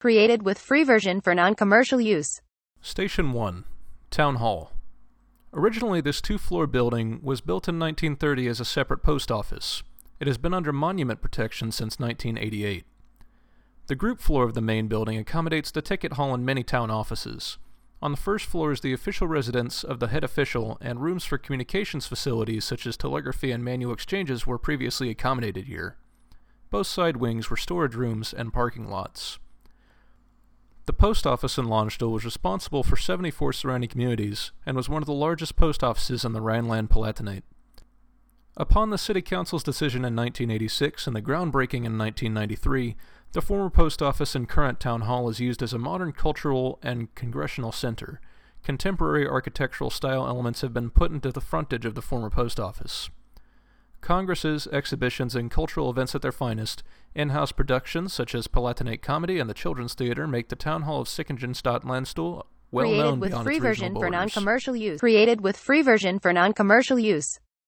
Created with free version for non-commercial use. Station 1. Town Hall. Originally, this two-floor building was built in 1930 as a separate post office. It has been under monument protection since 1988. The group floor of the main building accommodates the ticket hall and many town offices. On the first floor is the official residence of the head official, and rooms for communications facilities such as telegraphy and manual exchanges were previously accommodated here. Both side wings were storage rooms and parking lots. The post office in Landstuhl was responsible for 74 surrounding communities and was one of the largest post offices in the Rhineland-Palatinate. Upon the City Council's decision in 1986 and the groundbreaking in 1993, the former post office and current town hall is used as a modern cultural and congressional center. Contemporary architectural style elements have been put into the frontage of the former post office. Congresses, exhibitions, and cultural events at their finest, in-house productions such as Palatinate Comedy and the Children's Theater make the Town Hall of Sickingenstadt Landstuhl well known beyond its regional borders. Created with free version for non-commercial use.